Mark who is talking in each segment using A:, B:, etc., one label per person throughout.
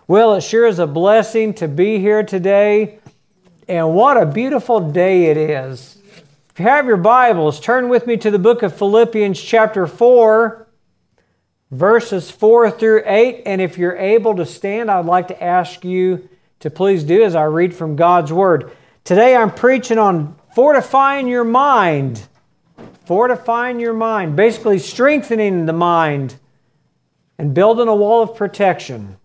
A: Well, it sure is a blessing to be here today, and what a beautiful day it is. If you have your Bibles, turn with me to the book of Philippians chapter 4, verses 4 through 8, and if you're able to stand, I'd like to ask you to please do as I read from God's Word. Today I'm preaching on fortifying your mind. Fortifying your mind, basically strengthening the mind and building a wall of protection.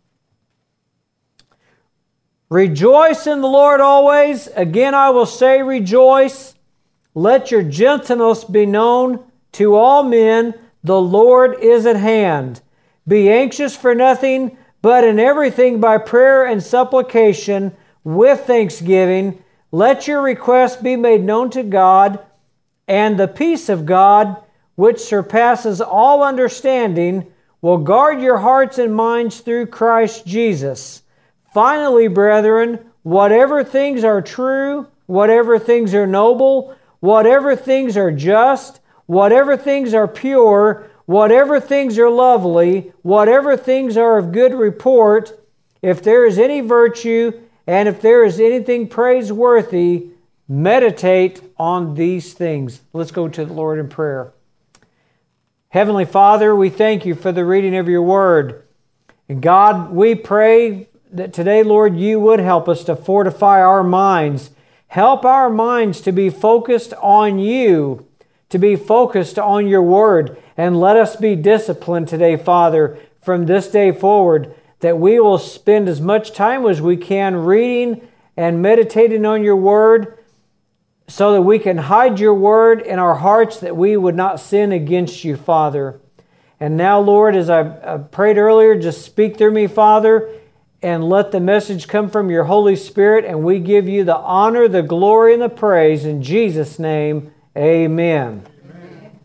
A: Rejoice in the Lord always. Again, I will say rejoice. Let your gentleness be known to all men. The Lord is at hand. Be anxious for nothing, but in everything by prayer and supplication with thanksgiving. Let your requests be made known to God, and the peace of God, which surpasses all understanding, will guard your hearts and minds through Christ Jesus. Finally, brethren, whatever things are true, whatever things are noble, whatever things are just, whatever things are pure, whatever things are lovely, whatever things are of good report, if there is any virtue, and if there is anything praiseworthy, meditate on these things. Let's go to the Lord in prayer. Heavenly Father, we thank you for the reading of your word. And God, we pray that today, Lord, you would help us to fortify our minds. Help our minds to be focused on you, to be focused on your word. And let us be disciplined today, Father, from this day forward, that we will spend as much time as we can reading and meditating on your word so that we can hide your word in our hearts that we would not sin against you, Father. And now, Lord, as I prayed earlier, just speak through me, Father, and let the message come from your Holy Spirit, and we give you the honor, the glory, and the praise. In Jesus' name, amen. Amen.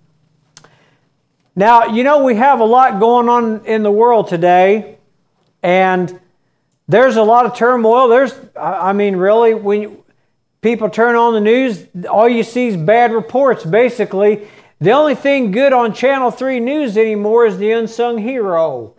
A: Now, you know, we have a lot going on in the world today, and there's a lot of turmoil. Really, when people turn on the news, all you see is bad reports, basically. The only thing good on Channel 3 News anymore is the unsung hero.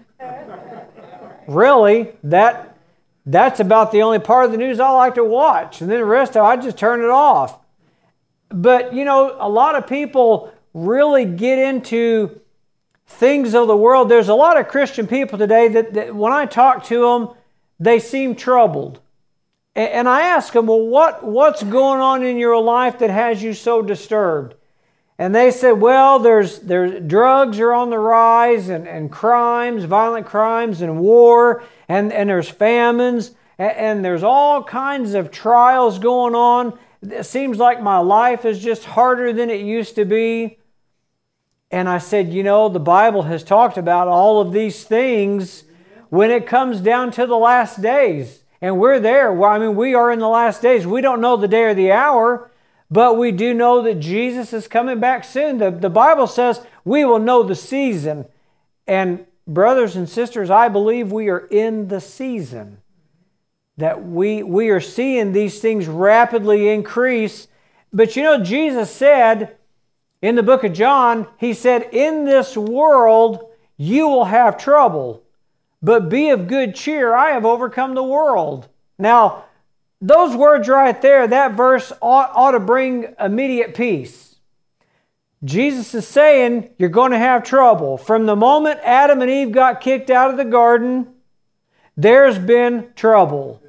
A: Really, that's about the only part of the news I like to watch. And then the rest of it, I just turn it off. But, you know, a lot of people really get into things of the world. There's a lot of Christian people today that when I talk to them, they seem troubled. And I ask them, well, what's going on in your life that has you so disturbed? And they said, well, there's drugs are on the rise, and crimes, violent crimes, and war, and there's famines, and there's all kinds of trials going on. It seems like my life is just harder than it used to be. And I said, you know, the Bible has talked about all of these things when it comes down to the last days. And we're there. Well, we are in the last days. We don't know the day or the hour, but we do know that Jesus is coming back soon. The Bible says we will know the season. And brothers and sisters, I believe we are in the season. That we are seeing these things rapidly increase. But you know, Jesus said in the book of John, He said, in this world you will have trouble, but be of good cheer. I have overcome the world. Now, those words right there, that verse ought to bring immediate peace. Jesus is saying you're going to have trouble. From the moment Adam and Eve got kicked out of the garden, there's been trouble.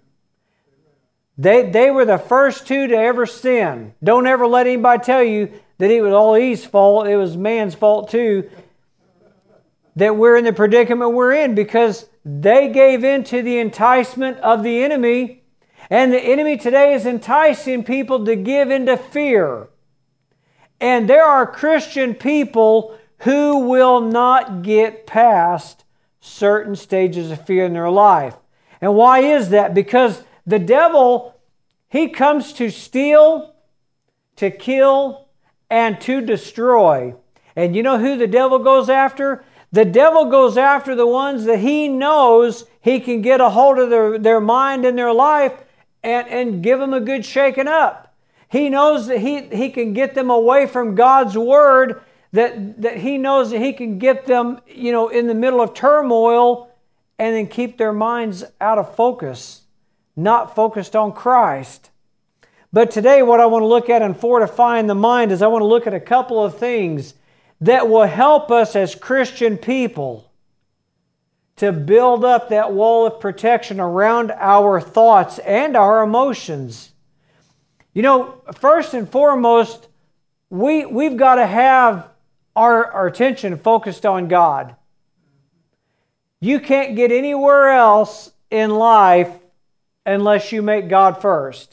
A: They were the first two to ever sin. Don't ever let anybody tell you that it was all Eve's fault. It was man's fault too, that we're in the predicament we're in, because they gave in to the enticement of the enemy. And the enemy today is enticing people to give into fear. And there are Christian people who will not get past certain stages of fear in their life. And why is that? Because the devil, he comes to steal, to kill, and to destroy. And you know who the devil goes after? The devil goes after the ones that he knows he can get a hold of their mind and their life and give them a good shaking up. He knows that he can get them away from God's Word, that he knows that he can get them, in the middle of turmoil and then keep their minds out of focus, not focused on Christ. But today what I want to look at in fortifying the mind is I want to look at a couple of things that will help us as Christian people to build up that wall of protection around our thoughts and our emotions. You know, first and foremost, we've got to have our attention focused on God. You can't get anywhere else in life unless you make God first.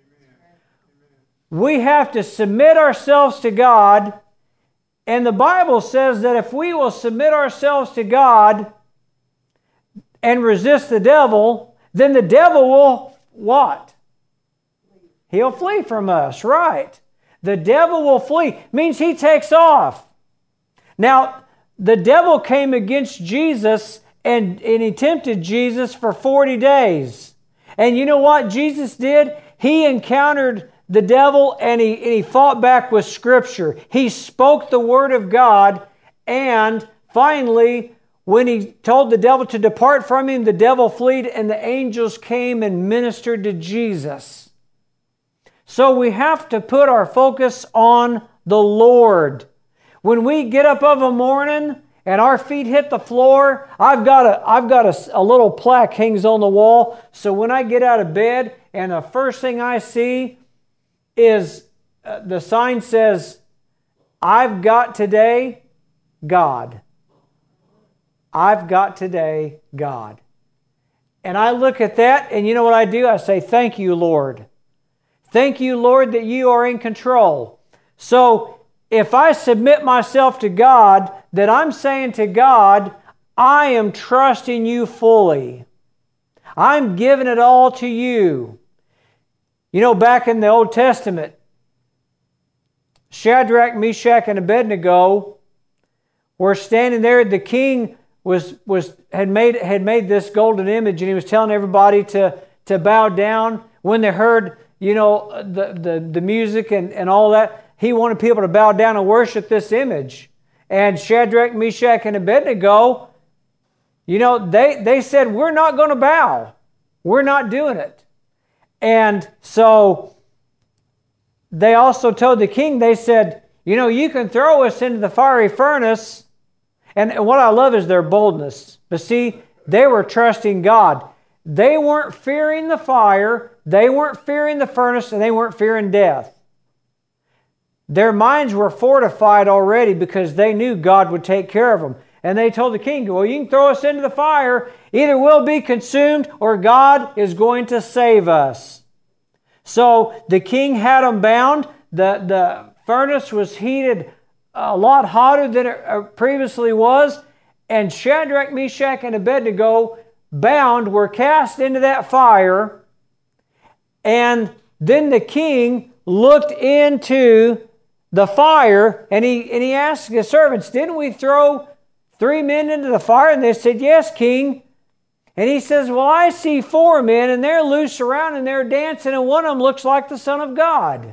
A: We have to submit ourselves to God, and the Bible says that if we will submit ourselves to God and resist the devil, then the devil will what? He'll flee from us, right? The devil will flee. Means he takes off. Now, the devil came against Jesus and he tempted Jesus for 40 days. And you know what Jesus did? He encountered the devil and he fought back with Scripture. He spoke the Word of God, and finally, when he told the devil to depart from him, the devil fled and the angels came and ministered to Jesus. So we have to put our focus on the Lord. When we get up of a morning and our feet hit the floor, I've got a little plaque hangs on the wall. So when I get out of bed and the first thing I see is the sign says, I've got today God. I've got today God. And I look at that, and you know what I do? I say, thank you, Lord. Thank you, Lord, that you are in control. So if I submit myself to God, that I'm saying to God, I am trusting you fully. I'm giving it all to you. You know, back in the Old Testament, Shadrach, Meshach, and Abednego were standing there. The king had made this golden image, and he was telling everybody to bow down. When they heard, you know, the music and all that, he wanted people to bow down and worship this image. And Shadrach, Meshach, and Abednego, you know, they said, we're not going to bow. We're not doing it. And so they also told the king, they said, you know, you can throw us into the fiery furnace. And what I love is their boldness. But see, they were trusting God. They weren't fearing the fire, they weren't fearing the furnace, and they weren't fearing death. Their minds were fortified already because they knew God would take care of them. And they told the king, well, you can throw us into the fire. Either we'll be consumed or God is going to save us. So the king had them bound. The furnace was heated a lot hotter than it previously was. And Shadrach, Meshach, and Abednego, bound, were cast into that fire. And then the king looked into the fire and he asked his servants, didn't we throw 3 men into the fire? And they said, yes, king. And he says, well, I see 4 men, and they're loose around, and they're dancing, and one of them looks like the Son of God.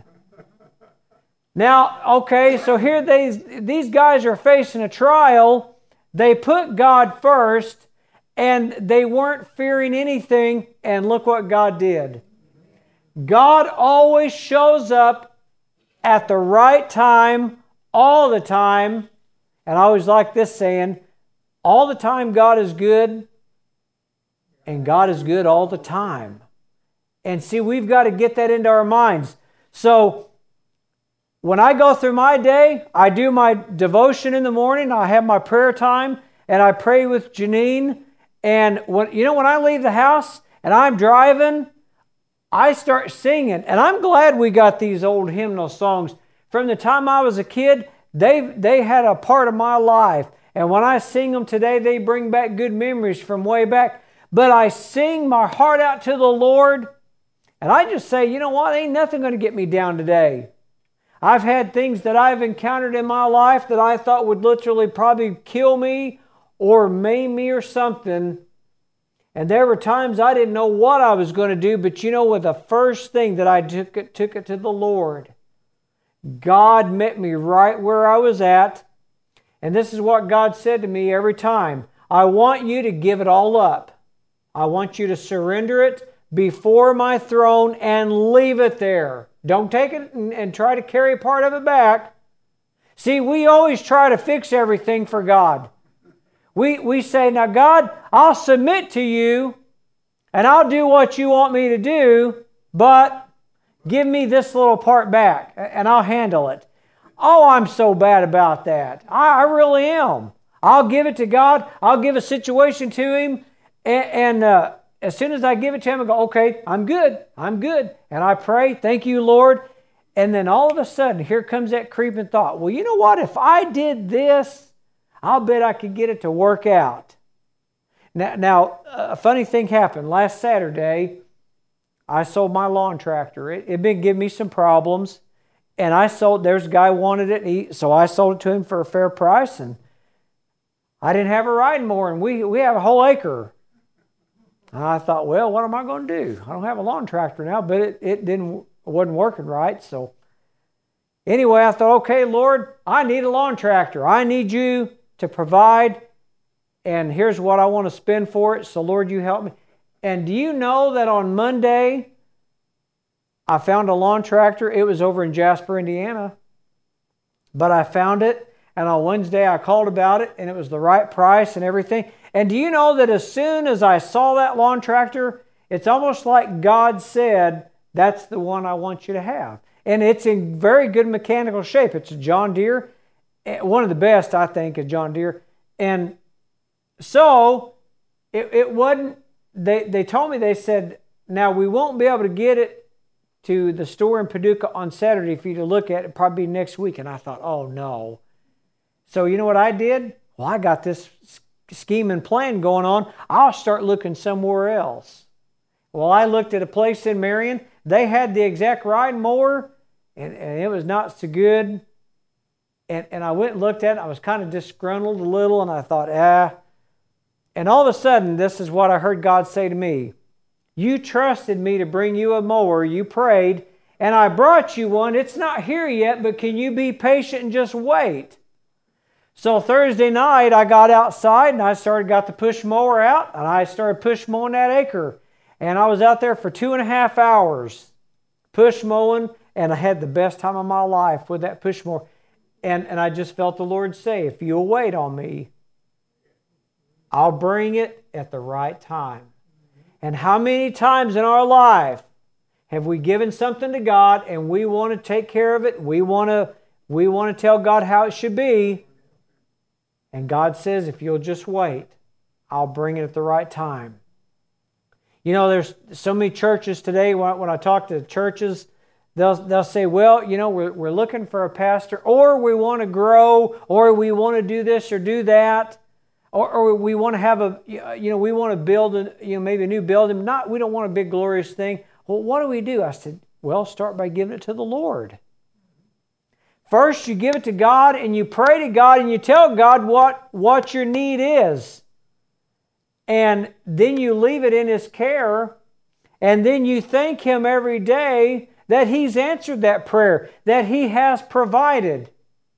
A: Now, okay, so here these guys are facing a trial. They put God first, and they weren't fearing anything, and look what God did. God always shows up at the right time, all the time. And I always like this saying, all the time God is good, and God is good all the time. And see, we've got to get that into our minds. So when I go through my day, I do my devotion in the morning, I have my prayer time, and I pray with Janine. And when I leave the house and I'm driving, I start singing. And I'm glad we got these old hymnal songs. From the time I was a kid, they had a part of my life. And when I sing them today, they bring back good memories from way back. But I sing my heart out to the Lord. And I just say, you know what? Ain't nothing going to get me down today. I've had things that I've encountered in my life that I thought would literally probably kill me or maim me or something. And there were times I didn't know what I was going to do. But you know, with the first thing that I took it to the Lord. God met me right where I was at. And this is what God said to me every time. I want you to give it all up. I want you to surrender it before my throne and leave it there. Don't take it and try to carry part of it back. See, we always try to fix everything for God. We say, now God, I'll submit to you and I'll do what you want me to do, but give me this little part back and I'll handle it. Oh, I'm so bad about that. I really am. I'll give it to God. I'll give a situation to Him. And as soon as I give it to Him, I go, okay, I'm good. I'm good. And I pray, thank you, Lord. And then all of a sudden, here comes that creeping thought. Well, you know what? If I did this, I'll bet I could get it to work out. Now, a funny thing happened. Last Saturday, I sold my lawn tractor. It had been giving me some problems. And there's a guy who wanted it. So I sold it to him for a fair price. And I didn't have a riding mower. And we have a whole acre. And I thought, well, what am I going to do? I don't have a lawn tractor now, but it wasn't working right. So anyway, I thought, okay, Lord, I need a lawn tractor. I need you to provide, and here's what I want to spend for it. So Lord, you help me. And do you know that on Monday, I found a lawn tractor. It was over in Jasper, Indiana. But I found it, and on Wednesday I called about it, and it was the right price and everything. And do you know that as soon as I saw that lawn tractor, it's almost like God said, that's the one I want you to have. And it's in very good mechanical shape. It's a John Deere. One of the best, I think, is John Deere. And so it wasn't, they told me, they said, now we won't be able to get it to the store in Paducah on Saturday for you to look at. It'll probably be next week. And I thought, oh no. So you know what I did? Well, I got this scheme and plan going on. I'll start looking somewhere else. Well, I looked at a place in Marion. They had the exact riding mower, and it was not so good. And I went and looked at it. I was kind of disgruntled a little, and I thought, And all of a sudden, this is what I heard God say to me. You trusted me to bring you a mower. You prayed, and I brought you one. It's not here yet, but can you be patient and just wait? So Thursday night, I got outside, and I got the push mower out, and I started push mowing that acre. And I was out there for 2.5 hours push mowing, and I had the best time of my life with that push mower. And I just felt the Lord say, if you'll wait on me, I'll bring it at the right time. And how many times in our life have we given something to God and we want to take care of it? We want to tell God how it should be. And God says, if you'll just wait, I'll bring it at the right time. You know, there's so many churches today, when I talk to churches, they'll say, well, you know, we're looking for a pastor, or we want to grow, or we want to do this or do that, or we want to have we want to build maybe a new building. We don't want a big glorious thing. Well, what do? I said, well, start by giving it to the Lord. First, you give it to God, and you pray to God, and you tell God what your need is. And then you leave it in His care, and then you thank Him every day that He's answered that prayer, that He has provided.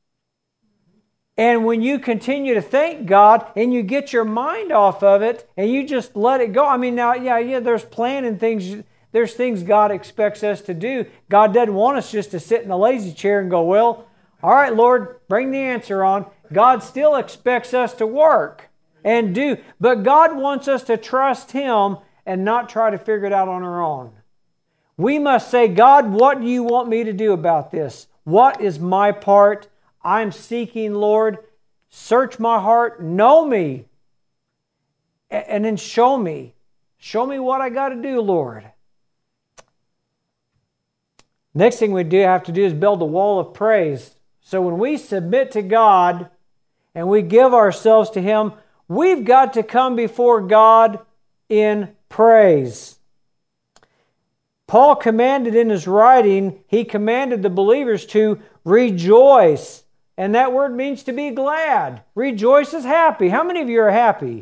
A: And when you continue to thank God and you get your mind off of it and you just let it go. I mean, now, there's planning things. There's things God expects us to do. God doesn't want us just to sit in a lazy chair and go, well, all right, Lord, bring the answer on. God still expects us to work and do. But God wants us to trust Him and not try to figure it out on our own. We must say, God, what do you want me to do about this? What is my part? I'm seeking, Lord. Search my heart. Know me. And then show me. Show me what I got to do, Lord. Next thing we have to do is build a wall of praise. So when we submit to God and we give ourselves to Him, we've got to come before God in praise. Paul commanded in his writing, he commanded the believers to rejoice. And that word means to be glad. Rejoice is happy. How many of you are happy?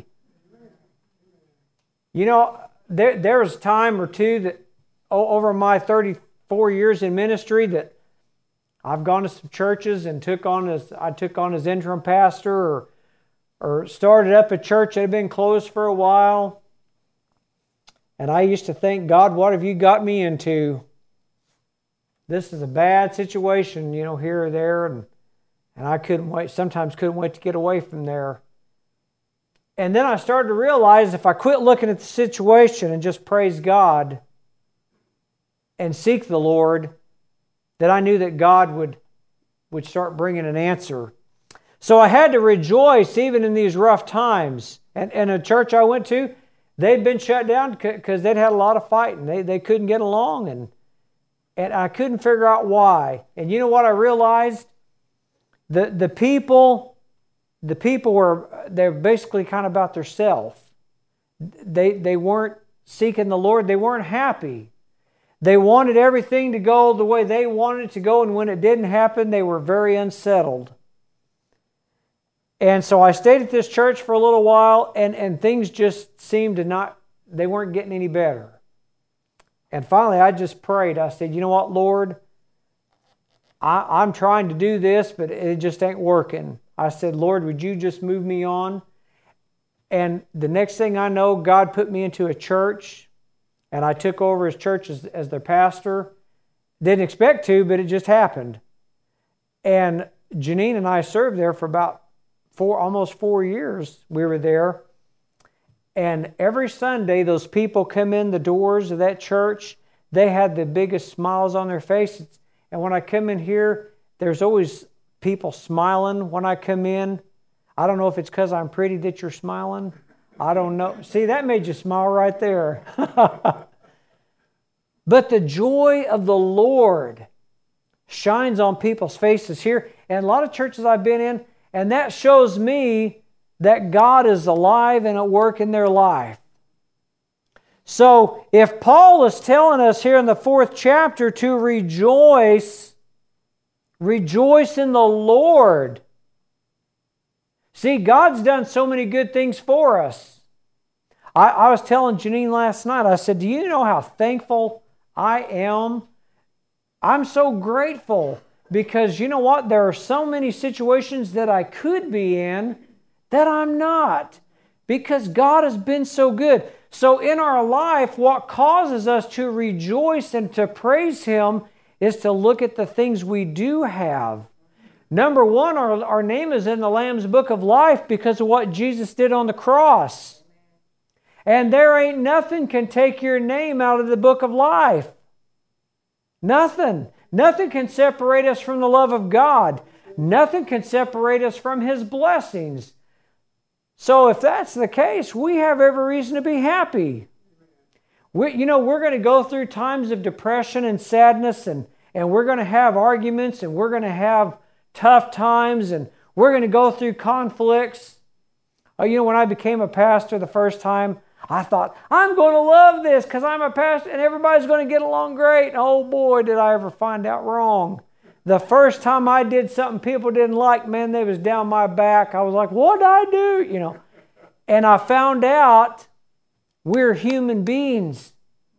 A: You know, there was a time or two that over my 34 years in ministry that I've gone to some churches and I took on as interim pastor or started up a church that had been closed for a while. And I used to think, God, what have you got me into? This is a bad situation, here or there. And I sometimes couldn't wait to get away from there. And then I started to realize if I quit looking at the situation and just praise God and seek the Lord, that I knew that God would start bringing an answer. So I had to rejoice even in these rough times. And a church I went to, they'd been shut down because they'd had a lot of fighting. They couldn't get along, and I couldn't figure out why. And you know what I realized? The people they're basically kind of about their self. They weren't seeking the Lord. They weren't happy. They wanted everything to go the way they wanted it to go, and when it didn't happen, they were very unsettled. And so I stayed at this church for a little while, and things just seemed they weren't getting any better. And finally, I just prayed. I said, you know what, Lord? I'm trying to do this, but it just ain't working. I said, Lord, would you just move me on? And the next thing I know, God put me into a church, and I took over his church as their pastor. Didn't expect to, but it just happened. And Janine and I served there for about almost 4 years. We were there. And every Sunday, those people come in the doors of that church. They had the biggest smiles on their faces. And when I come in here, there's always people smiling when I come in. I don't know if it's because I'm pretty that you're smiling. I don't know. See, that made you smile right there. But the joy of the Lord shines on people's faces here. And a lot of churches I've been in, and that shows me that God is alive and at work in their life. So if Paul is telling us here in the 4th chapter to rejoice in the Lord. See, God's done so many good things for us. I was telling Janine last night, I said, do you know how thankful I am? I'm so grateful because you know what? There are so many situations that I could be in that I'm not because God has been so good. So in our life, what causes us to rejoice and to praise Him is to look at the things we do have. Number one, our name is in the Lamb's Book of Life because of what Jesus did on the cross. And there ain't nothing can take your name out of the Book of Life. Nothing. Nothing can separate us from the love of God. Nothing can separate us from His blessings. So if that's the case, we have every reason to be happy. We're going to go through times of depression and sadness, and we're going to have arguments, and we're going to have tough times, and we're going to go through conflicts. When I became a pastor the first time, I thought, I'm going to love this because I'm a pastor and everybody's going to get along great. And oh boy, did I ever find out wrong. The first time I did something people didn't like, man, they was down my back. I was like, what did I do? And I found out we're human beings.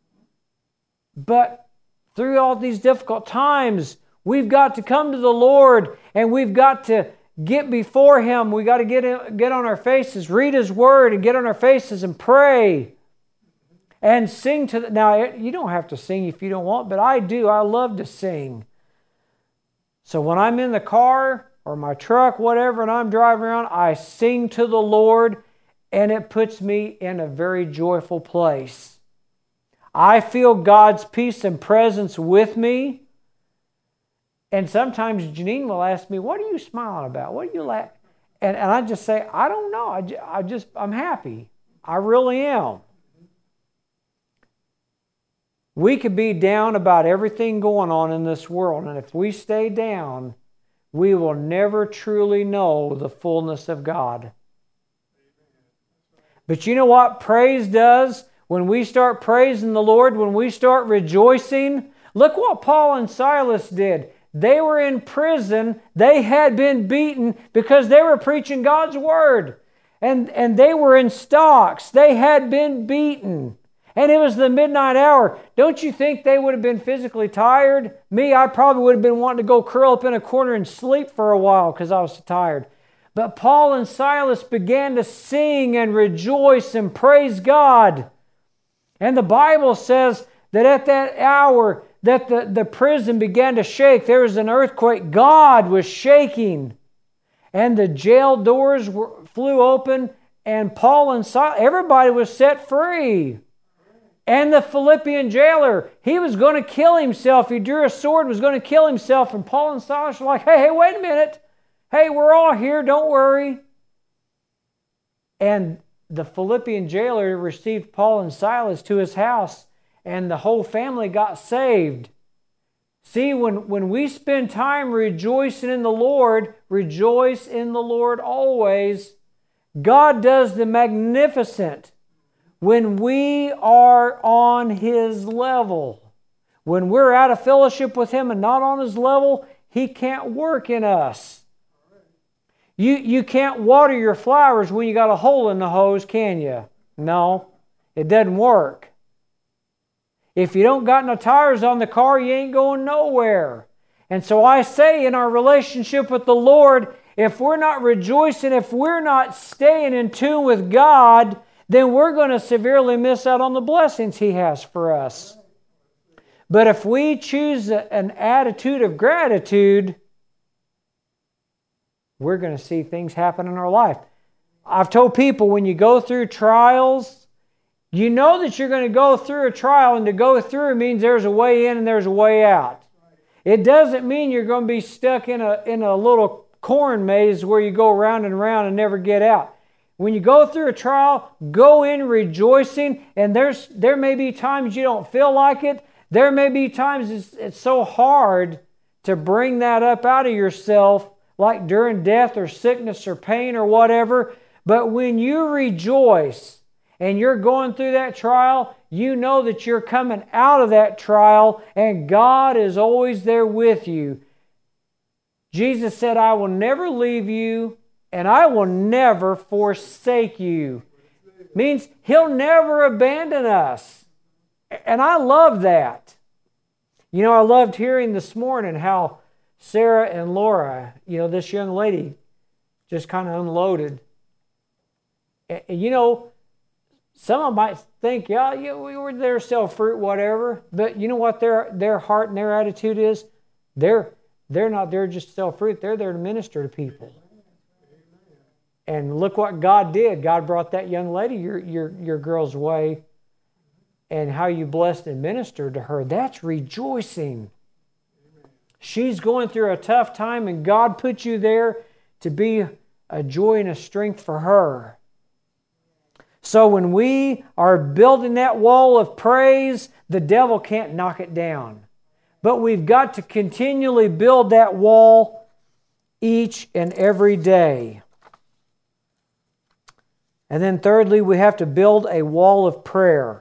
A: But through all these difficult times, we've got to come to the Lord and we've got to get before Him. We've got to get on our faces, read His Word and get on our faces and pray. And sing to now, you don't have to sing if you don't want, but I do. I love to sing. So when I'm in the car or my truck, whatever, and I'm driving around, I sing to the Lord, and it puts me in a very joyful place. I feel God's peace and presence with me. And sometimes Janine will ask me, what are you smiling about? What are you laughing? And I just say, I don't know. I'm happy. I really am. We could be down about everything going on in this world, and if we stay down, we will never truly know the fullness of God. But you know what praise does? When we start praising the Lord, when we start rejoicing, look what Paul and Silas did. They were in prison. They had been beaten because they were preaching God's Word. And they were in stocks. They had been beaten. And it was the midnight hour. Don't you think they would have been physically tired? Me, I probably would have been wanting to go curl up in a corner and sleep for a while because I was so tired. But Paul and Silas began to sing and rejoice and praise God. And the Bible says that at that hour that the prison began to shake. There was an earthquake. God was shaking. And the jail doors flew open, and Paul and Silas, everybody was set free. And the Philippian jailer, he was going to kill himself. He drew a sword, was going to kill himself. And Paul and Silas were like, hey, wait a minute. Hey, we're all here, don't worry. And the Philippian jailer received Paul and Silas to his house, and the whole family got saved. See, when we spend time rejoicing in the Lord, rejoice in the Lord always, God does the magnificent when we are on His level. When we're out of fellowship with Him and not on His level, He can't work in us. You can't water your flowers when you got a hole in the hose, can you? No, it doesn't work. If you don't got no tires on the car, you ain't going nowhere. And so I say in our relationship with the Lord, if we're not rejoicing, if we're not staying in tune with God, then we're going to severely miss out on the blessings He has for us. But if we choose an attitude of gratitude, we're going to see things happen in our life. I've told people when you go through trials, you know that you're going to go through a trial, and to go through means there's a way in and there's a way out. It doesn't mean you're going to be stuck in a little corn maze where you go round and round and never get out. When you go through a trial, go in rejoicing, and there may be times you don't feel like it. There may be times it's so hard to bring that up out of yourself, like during death or sickness or pain or whatever. But when you rejoice and you're going through that trial, you know that you're coming out of that trial and God is always there with you. Jesus said, I will never leave you and I will never forsake you. Means He'll never abandon us. And I love that. You know, I loved hearing this morning how Sarah and Laura, this young lady just kind of unloaded. And, some of them might think, we were there to sell fruit, whatever. But you know what their heart and their attitude is? They're not there just to sell fruit. They're there to minister to people. And look what God did. God brought that young lady your girl's way, and how you blessed and ministered to her. That's rejoicing. She's going through a tough time, and God put you there to be a joy and a strength for her. So when we are building that wall of praise, the devil can't knock it down. But we've got to continually build that wall each and every day. And then thirdly, we have to build a wall of prayer.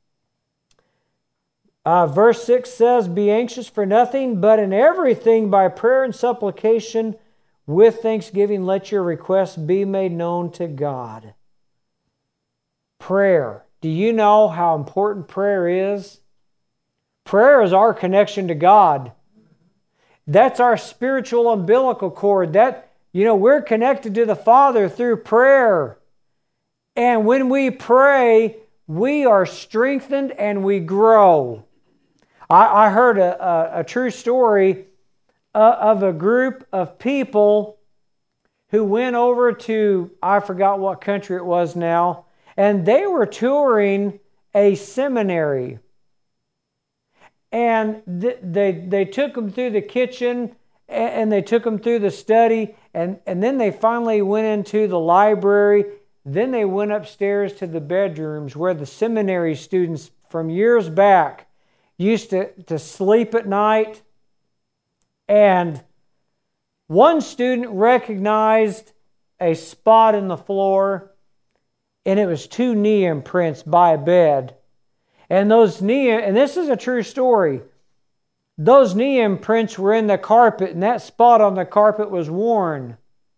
A: Verse 6 says, be anxious for nothing, but in everything by prayer and supplication with thanksgiving let your requests be made known to God. Prayer. Do you know how important prayer is? Prayer is our connection to God. That's our spiritual umbilical cord. We're connected to the Father through prayer. And when we pray, we are strengthened and we grow. I heard a true story of a group of people who went over to, I forgot what country it was now, and they were touring a seminary. And they took them through the kitchen, and they took them through the study, and then they finally went into the library. Then they went upstairs to the bedrooms where the seminary students from years back used to sleep at night. And one student recognized a spot in the floor, and it was 2 knee imprints by a bed. And and this is a true story, those knee imprints were in the carpet, and that spot on the carpet was worn.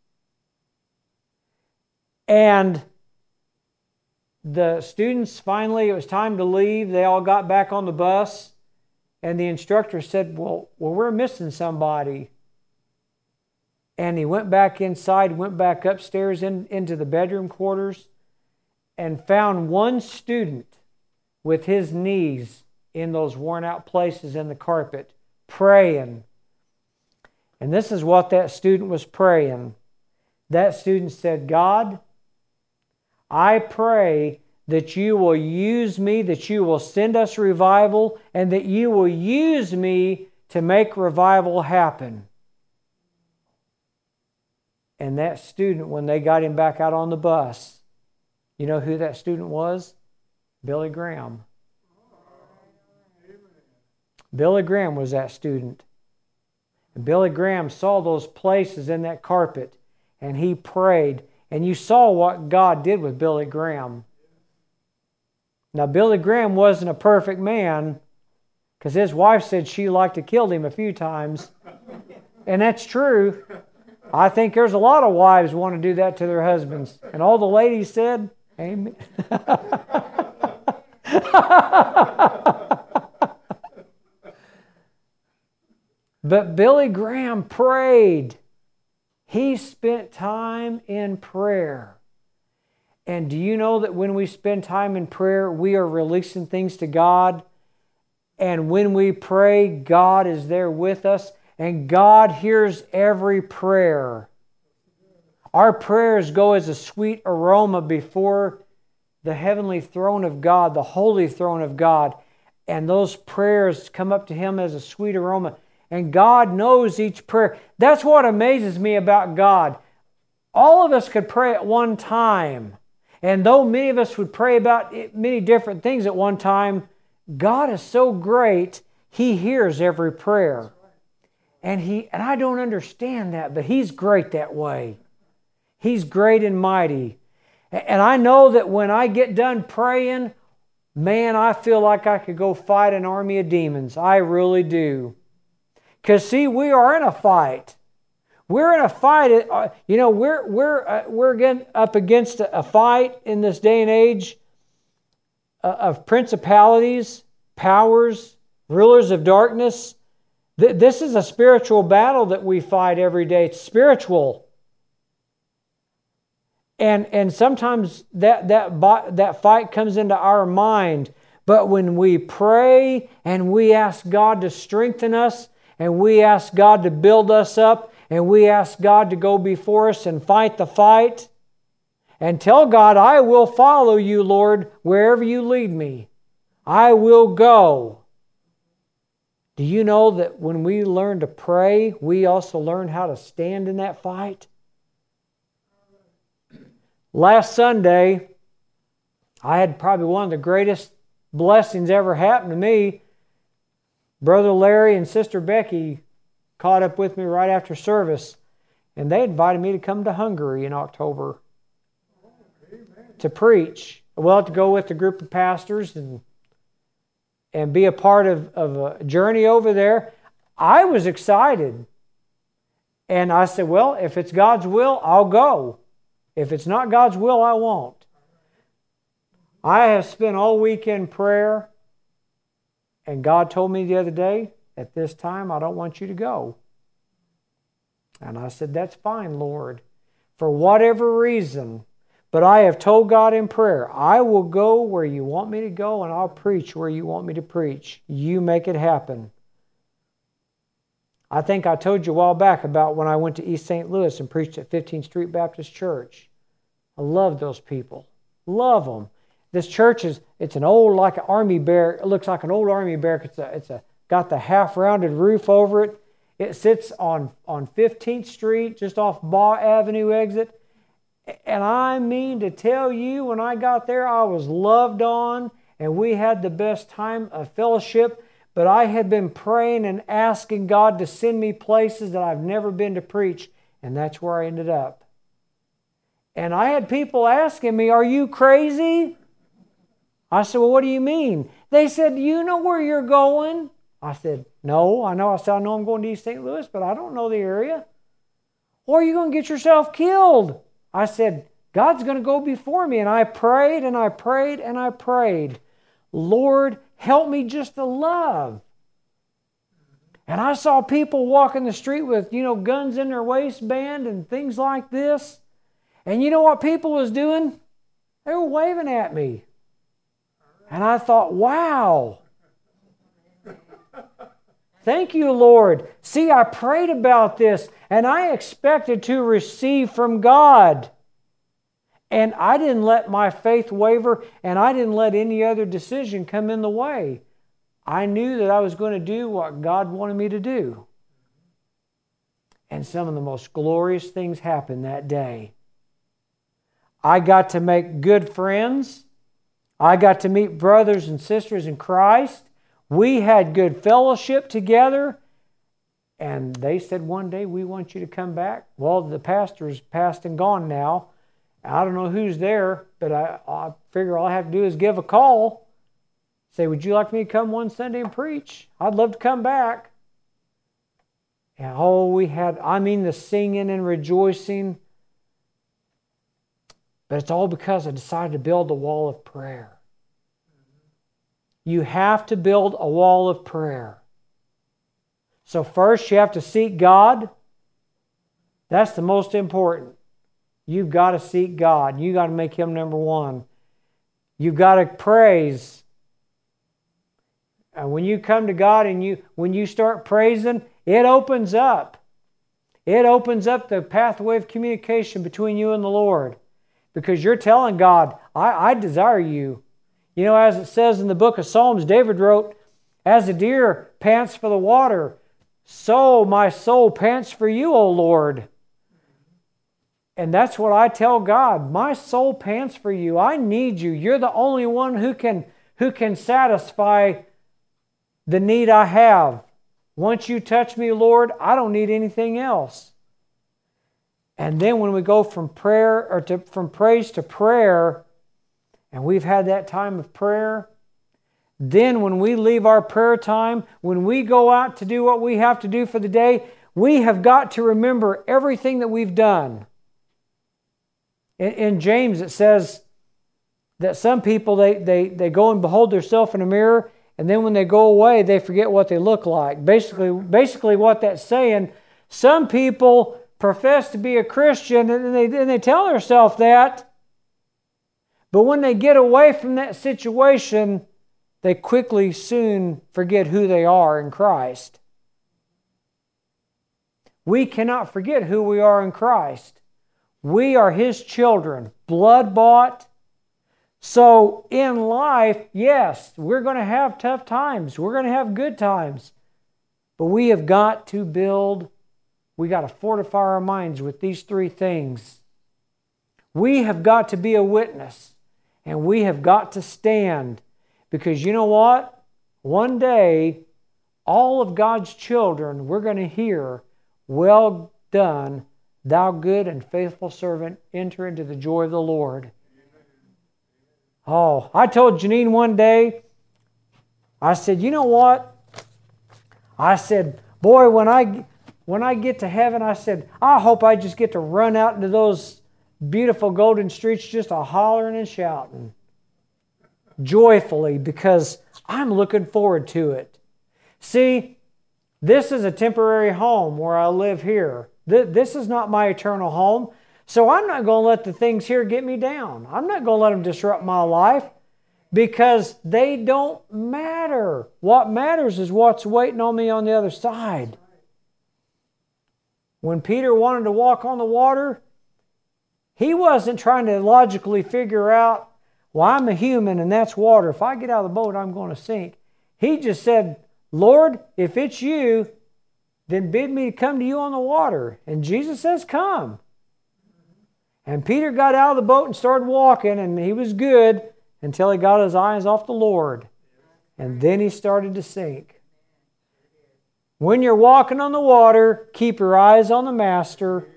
A: And the students finally, it was time to leave. They all got back on the bus. And the instructor said, well, we're missing somebody. And he went back inside, went back upstairs into the bedroom quarters, and found one student with his knees in those worn out places in the carpet, praying. And this is what that student was praying. That student said, God, I pray that you will use me, that you will send us revival, and that you will use me to make revival happen. And that student, when they got him back out on the bus, you know who that student was? Billy Graham. Billy Graham was that student. And Billy Graham saw those places in that carpet, and he prayed. And you saw what God did with Billy Graham. Now, Billy Graham wasn't a perfect man, because his wife said she liked to kill him a few times. And that's true. I think there's a lot of wives want to do that to their husbands. And all the ladies said, amen. But Billy Graham prayed. He spent time in prayer. And do you know that when we spend time in prayer, we are releasing things to God? And when we pray, God is there with us. And God hears every prayer. Our prayers go as a sweet aroma before the heavenly throne of God, the holy throne of God. And those prayers come up to Him as a sweet aroma. And God knows each prayer. That's what amazes me about God. All of us could pray at one time. And though many of us would pray about many different things at one time, God is so great, He hears every prayer. And I don't understand that, but He's great that way. He's great and mighty. And I know that when I get done praying, man, I feel like I could go fight an army of demons. I really do. Because see, we are in a fight. We're in a fight. We're again up against a fight in this day and age of principalities, powers, rulers of darkness. This is a spiritual battle that we fight every day. It's spiritual. And sometimes that fight comes into our mind. But when we pray and we ask God to strengthen us, and we ask God to build us up, and we ask God to go before us and fight the fight, and tell God, I will follow you, Lord, wherever you lead me. I will go. Do you know that when we learn to pray, we also learn how to stand in that fight? Last Sunday, I had probably one of the greatest blessings ever happened to me. Brother Larry and Sister Becky caught up with me right after service, and they invited me to come to Hungary in October to preach. Well, to go with a group of pastors and be a part of a journey over there. I was excited. And I said, well, if it's God's will, I'll go. If it's not God's will, I won't. I have spent all week in prayer. And God told me the other day, at this time, I don't want you to go. And I said, that's fine, Lord. For whatever reason. But I have told God in prayer, I will go where you want me to go, and I'll preach where you want me to preach. You make it happen. I think I told you a while back about when I went to East St. Louis and preached at 15th Street Baptist Church. I love those people. Love them. This church it's an old, like an army barrack. It looks like an old army barrack. It's got the half-rounded roof over it. It sits on 15th Street, just off Baugh Avenue exit. And I mean to tell you, when I got there, I was loved on, and we had the best time of fellowship. But I had been praying and asking God to send me places that I've never been to preach, and that's where I ended up. And I had people asking me, are you crazy? I said, well, what do you mean? They said, do you know where you're going? I said, no, I know. I said, I know I'm going to East St. Louis, but I don't know the area. Or are you going to get yourself killed? I said, God's going to go before me. And I prayed and I prayed and I prayed. Lord, help me just to love. And I saw people walking the street with, guns in their waistband and things like this. And you know what people was doing? They were waving at me. And I thought, wow. Thank you, Lord. See, I prayed about this and I expected to receive from God. And I didn't let my faith waver, and I didn't let any other decision come in the way. I knew that I was going to do what God wanted me to do. And some of the most glorious things happened that day. I got to make good friends. I got to meet brothers and sisters in Christ. We had good fellowship together. And they said, one day we want you to come back. Well, the pastor's passed and gone now. I don't know who's there, but I figure all I have to do is give a call. Say, would you like me to come one Sunday and preach? I'd love to come back. And we had, the singing and rejoicing. But it's all because I decided to build a wall of prayer. You have to build a wall of prayer. So first you have to seek God. That's the most important. You've got to seek God. You've got to make Him number one. You've got to praise. And when you come to God and when you start praising, it opens up. It opens up the pathway of communication between you and the Lord. Because you're telling God, I desire you. As it says in the book of Psalms, David wrote, as a deer pants for the water, so my soul pants for you, O Lord. And that's what I tell God. My soul pants for you. I need you. You're the only one who can satisfy the need I have. Once you touch me, Lord, I don't need anything else. And then when we go from from praise to prayer, and we've had that time of prayer, then when we leave our prayer time, when we go out to do what we have to do for the day, we have got to remember everything that we've done. In James it says that some people, they go and behold themselves in a mirror, and then when they go away, they forget what they look like. Basically what that's saying, some people profess to be a Christian, and they tell themselves that, but when they get away from that situation, they quickly soon forget who they are in Christ. We cannot forget who we are in Christ. We are His children, blood-bought. So in life, yes, we're going to have tough times. We're going to have good times. But we have got to we got to fortify our minds with these three things. We have got to be a witness. And we have got to stand. Because you know what? One day, all of God's children, we're going to hear, well done, thou good and faithful servant, enter into the joy of the Lord. Oh, I told Janine one day, I said, you know what? I said, boy, when I get to heaven, I said, I hope I just get to run out into those beautiful golden streets just a hollering and shouting joyfully, because I'm looking forward to it. See, this is a temporary home where I live here. This is not my eternal home. So I'm not going to let the things here get me down. I'm not going to let them disrupt my life, because they don't matter. What matters is what's waiting on me on the other side. When Peter wanted to walk on the water, he wasn't trying to logically figure out, well, I'm a human and that's water. If I get out of the boat, I'm going to sink. He just said, Lord, if it's you, then bid me to come to you on the water. And Jesus says, come. And Peter got out of the boat and started walking, and he was good until he got his eyes off the Lord. And then he started to sink. When you're walking on the water, keep your eyes on the Master.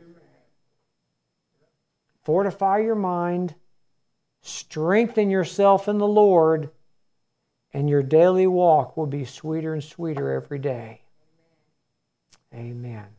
A: Fortify your mind. Strengthen yourself in the Lord. And your daily walk will be sweeter and sweeter every day. Amen.